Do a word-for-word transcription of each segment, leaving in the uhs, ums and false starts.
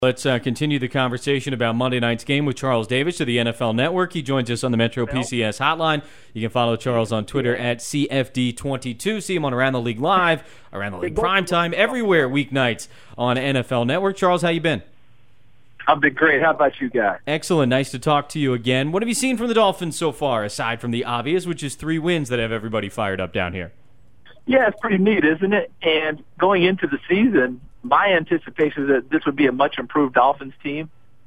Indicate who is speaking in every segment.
Speaker 1: Let's uh, continue the conversation about Monday night's game with Charles Davis of the N F L Network. He joins us on the Metro P C S hotline. You can follow Charles on Twitter at C F D twenty-two. See him on Around the League Live, Around the League Primetime, everywhere weeknights on N F L Network. Charles, how you been?
Speaker 2: I've been great. How about you guys?
Speaker 1: Excellent. Nice to talk to you again. What have you seen from the Dolphins so far, aside from the obvious, which is three wins that have everybody fired up down here?
Speaker 2: Yeah, it's pretty neat, isn't it? And going into the season, my anticipation is that this would be a much improved Dolphins team.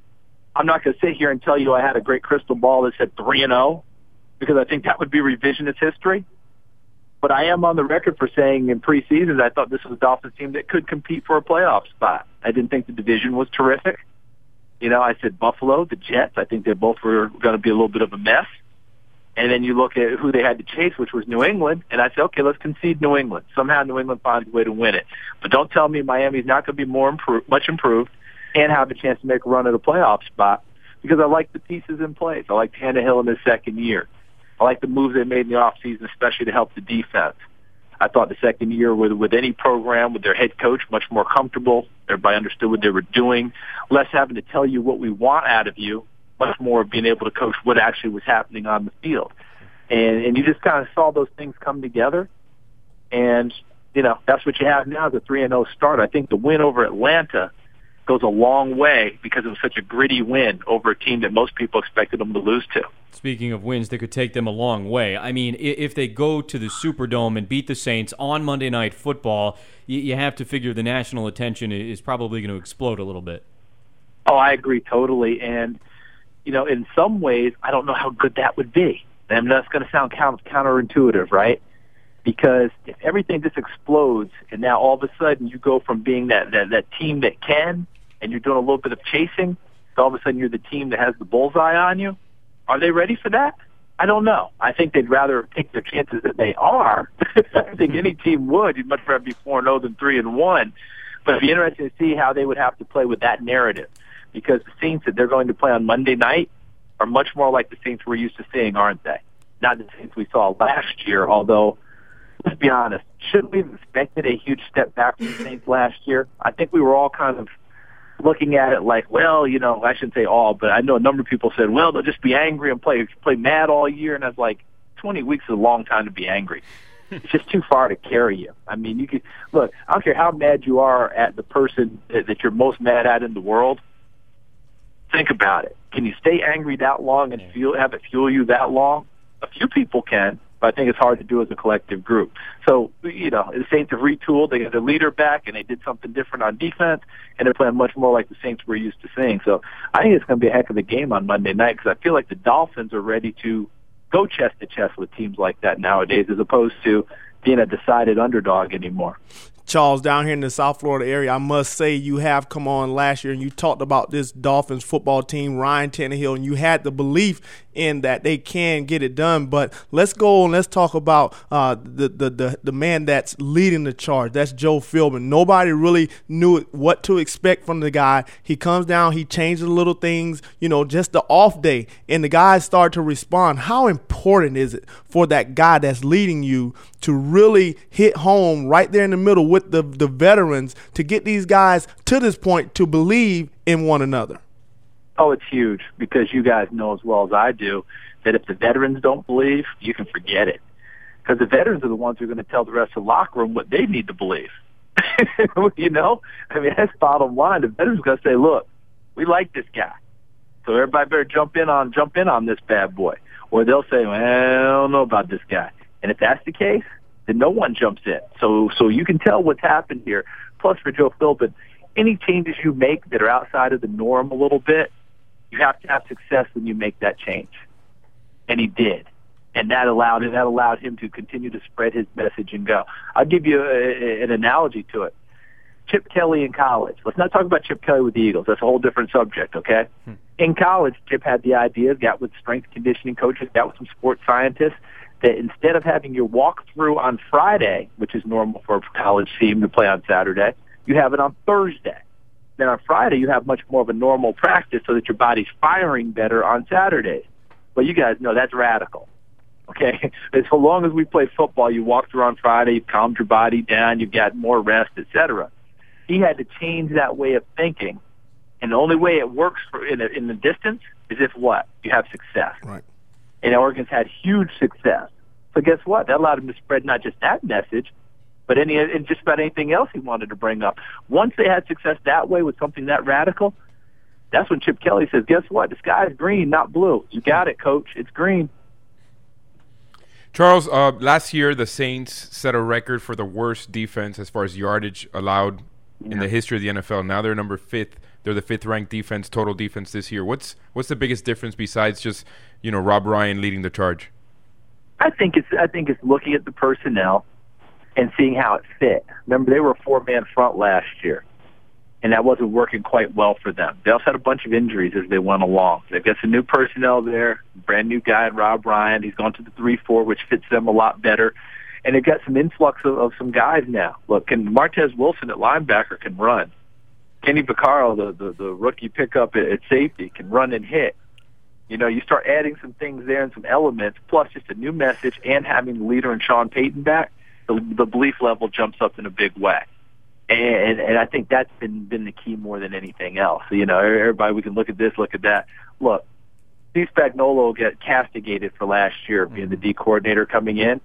Speaker 2: I'm not going to sit here and tell you I had a great crystal ball that said three and oh, because I think that would be revisionist history. But I am on the record for saying in preseason I thought this was a Dolphins team that could compete for a playoff spot. I didn't think the division was terrific. You know, I said Buffalo, the Jets, I think they both were going to be a little bit of a mess. And then you look at who they had to chase, which was New England, and I said, okay, let's concede New England. Somehow New England finds a way to win it. But don't tell me Miami's not going to be more improved, much improved and have a chance to make a run at a playoff spot, because I like the pieces in place. I like Tannehill in his second year. I like the moves they made in the offseason, especially to help the defense. I thought the second year with with any program, with their head coach, much more comfortable. Everybody understood what they were doing, less having to tell you what we want out of you, much more of being able to coach what actually was happening on the field. And, and you just kind of saw those things come together. And, you know, that's what you have now, the three and oh start. I think the win over Atlanta goes a long way because it was such a gritty win over a team that most people expected them to lose to.
Speaker 1: Speaking of wins that could take them a long way, I mean, if they go to the Superdome and beat the Saints on Monday Night Football, you have to figure the national attention is probably going to explode a little bit.
Speaker 2: Oh, I agree totally. And, you know, in some ways, I don't know how good that would be. And that's going to sound counter- counterintuitive, right? Because if everything just explodes and now all of a sudden you go from being that, that, that team that can and you're doing a little bit of chasing, to all of a sudden you're the team that has the bullseye on you, are they ready for that? I don't know. I think they'd rather take their chances that they are. I think any team would. You'd much rather be four and oh than three and one. But it'd be interesting to see how they would have to play with that narrative, because the Saints that they're going to play on Monday night are much more like the Saints we're used to seeing, aren't they? Not the Saints we saw last year, although, let's be honest, shouldn't we have expected a huge step back from the Saints last year? I think we were all kind of looking at it like, well, you know, I shouldn't say all, but I know a number of people said, well, they'll just be angry and play play mad all year. And I was like, twenty weeks is a long time to be angry. It's just too far to carry you. I mean, you could look, I don't care how mad you are at the person that, that you're most mad at in the world. Think about it. Can you stay angry that long and feel have it fuel you that long? A few people can, but I think it's hard to do as a collective group. So, you know, the Saints have retooled. They got their leader back, and they did something different on defense, and they're playing much more like the Saints we're used to seeing. So I think it's going to be a heck of a game on Monday night, because I feel like the Dolphins are ready to go chest to chest with teams like that nowadays, as opposed to being a decided underdog anymore.
Speaker 3: Charles, down here in the South Florida area, I must say you have come on last year and you talked about this Dolphins football team, Ryan Tannehill, and you had the belief in that they can get it done. But let's go and let's talk about uh, the, the, the, the man that's leading the charge. That's Joe Philbin. Nobody really knew what to expect from the guy. He comes down, he changes little things, you know, just the off day, and the guys start to respond. How important is it for that guy that's leading you to really hit home right there in the middle with the, the veterans to get these guys to this point to believe in one another?
Speaker 2: Oh, it's huge, because you guys know as well as I do that if the veterans don't believe, you can forget it. Because the veterans are the ones who are going to tell the rest of the locker room what they need to believe. You know? I mean, that's bottom line. The veterans are going to say, look, we like this guy, so everybody better jump in on jump in on this bad boy. Or they'll say, well, I don't know about this guy. And if that's the case, then no one jumps in. So so you can tell what's happened here. Plus, for Joe Philbin, any changes you make that are outside of the norm a little bit, you have to have success when you make that change. And he did. And that allowed that allowed him to continue to spread his message and go. I'll give you a, a, an analogy to it. Chip Kelly in college. Let's not talk about Chip Kelly with the Eagles. That's a whole different subject, okay? Hmm. In college, Chip had the idea, got with strength conditioning coaches, got with some sports scientists, that instead of having your walkthrough on Friday, which is normal for a college team to play on Saturday, you have it on Thursday. Then on Friday, you have much more of a normal practice so that your body's firing better on Saturdays. Well, you guys know that's radical, okay? And so long as we play football, you walk through on Friday, you've calmed your body down, you've got more rest, et cetera. He had to change that way of thinking And the only way it works for in, a, in the distance is if what? You have success.
Speaker 3: Right.
Speaker 2: And Oregon's had huge success. So guess what? That allowed him to spread not just that message, but any and just about anything else he wanted to bring up. Once they had success that way with something that radical, that's when Chip Kelly says, guess what? The sky is green, not blue. You got it, Coach. It's green.
Speaker 4: Charles, uh, last year the Saints set a record for the worst defense as far as yardage allowed yeah. in the history of the N F L. Now they're number fifth. They're the fifth-ranked defense, total defense this year. What's what's the biggest difference besides just, you know, Rob Ryan leading the charge?
Speaker 2: I think it's I think it's looking at the personnel and seeing how it fit. Remember, they were a four-man front last year, and that wasn't working quite well for them. They also had a bunch of injuries as they went along. They've got some new personnel there, brand new guy in Rob Ryan. He's gone to the three four, which fits them a lot better. And they've got some influx of, of some guys now. Look, can Martez Wilson at linebacker can run. Kenny Vaccaro, the, the, the rookie pickup at, at safety, can run and hit. You know, you start adding some things there and some elements, plus just a new message and having the leader and Sean Payton back, the, the belief level jumps up in a big way. And, and I think that's been, been the key more than anything else. So, you know, everybody, we can look at this, look at that. Look, Steve Spagnuolo got castigated for last year being the D coordinator coming in.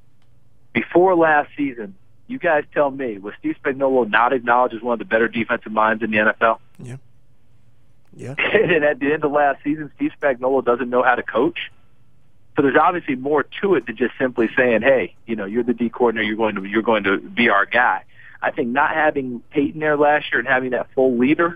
Speaker 2: Before last season, you guys tell me, was Steve Spagnuolo not acknowledged as one of the better defensive minds in the N F L?
Speaker 3: Yeah. Yeah.
Speaker 2: And at the end of last season, Steve Spagnuolo doesn't know how to coach. So there's obviously more to it than just simply saying, "Hey, you know, you're the D coordinator. You're going to you're going to be our guy." I think not having Peyton there last year and having that full leader,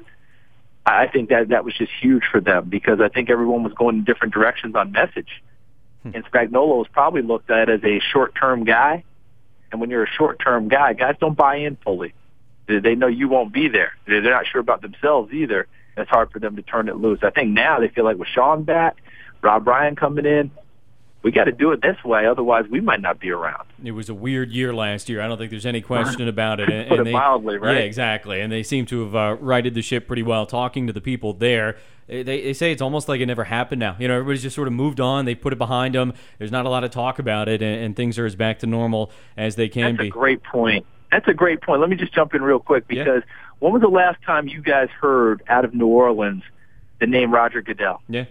Speaker 2: I think that that was just huge for them because I think everyone was going in different directions on message. Hmm. And Spagnuolo was probably looked at as a short-term guy. And when you're a short-term guy, guys don't buy in fully. They know you won't be there. They're not sure about themselves either. It's hard for them to turn it loose. I think now they feel like with Sean back, Rob Ryan coming in, we got to do it this way, otherwise we might not be around.
Speaker 1: It was a weird year last year. I don't think there's any question about it. And,
Speaker 2: Put
Speaker 1: and
Speaker 2: it
Speaker 1: they,
Speaker 2: mildly, right?
Speaker 1: Yeah, exactly. And they seem to have uh, righted the ship pretty well. Talking to the people there, they, they say it's almost like it never happened now. You know, everybody's just sort of moved on. They put it behind them. There's not a lot of talk about it, and, and things are as back to normal as they can
Speaker 2: That's
Speaker 1: be.
Speaker 2: That's a great point. That's a great point. Let me just jump in real quick because
Speaker 1: yeah.
Speaker 2: when was the last time you guys heard out of New Orleans the name Roger Goodell?
Speaker 1: Yeah.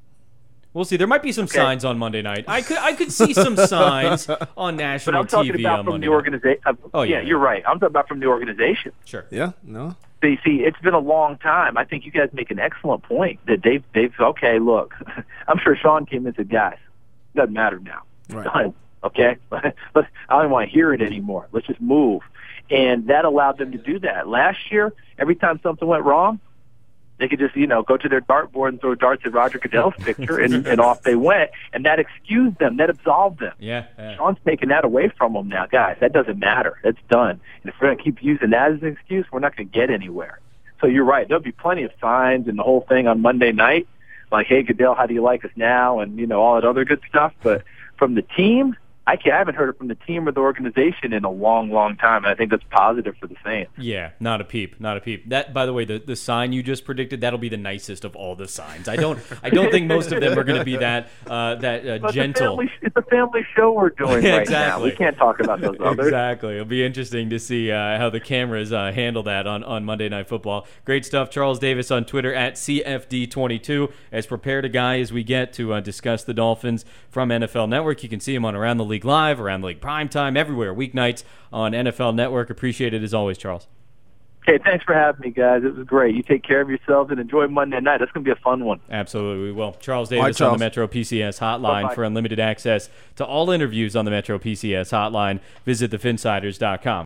Speaker 1: We'll see. There might be some
Speaker 2: okay.
Speaker 1: signs on Monday night. I could I could see some signs on national
Speaker 2: but I'm talking
Speaker 1: T V
Speaker 2: about
Speaker 1: on
Speaker 2: from
Speaker 1: Monday
Speaker 2: the organization. Uh,
Speaker 1: oh, yeah,
Speaker 2: yeah,
Speaker 1: yeah,
Speaker 2: you're right. I'm talking about from the organization.
Speaker 1: Sure.
Speaker 3: Yeah, no.
Speaker 2: So you see, it's been a long time. I think you guys make an excellent point that they've, they've okay, look, I'm sure Sean came in and said, guys, it doesn't matter now.
Speaker 3: Right.
Speaker 2: Done. Okay? Let's, I don't want to hear it anymore. Let's just move. And that allowed them to do that. Last year, every time something went wrong, they could just, you know, go to their dartboard and throw darts at Roger Goodell's picture, and, and off they went. And that excused them. That absolved them.
Speaker 1: Yeah, yeah.
Speaker 2: Sean's taking that away from them now. Guys, that doesn't matter. That's done. And if we're going to keep using that as an excuse, we're not going to get anywhere. So you're right. There'll be plenty of signs and the whole thing on Monday night, like, hey, Goodell, how do you like us now? And, you know, all that other good stuff. But from the team, I, can't, I haven't heard it from the team or the organization in a long, long time. And I think that's positive for the Saints.
Speaker 1: Yeah, not a peep, not a peep. That, by the way, the, the sign you just predicted, that'll be the nicest of all the signs. I don't, I don't think most of them are going to be that, uh, that uh, gentle.
Speaker 2: It's a, family, it's a family show we're doing right
Speaker 1: exactly.
Speaker 2: now. We can't talk about those others.
Speaker 1: Exactly. It'll be interesting to see uh, how the cameras uh, handle that on, on Monday Night Football. Great stuff. Charles Davis on Twitter at C F D twenty-two. As prepared a guy as we get to uh, discuss the Dolphins from N F L Network. You can see him on Around the League Live, Around the League Primetime, everywhere, weeknights on N F L Network. Appreciate it as always, Charles.
Speaker 2: Okay, thanks for having me, guys. It was great. You take care of yourselves and enjoy Monday night. That's going to be a fun one.
Speaker 1: Absolutely, we will. Charles Davis
Speaker 3: Right, Charles.
Speaker 1: on the Metro P C S hotline.
Speaker 2: Bye-bye.
Speaker 1: For unlimited access to all interviews on the Metro P C S hotline. Visit the finsiders dot com.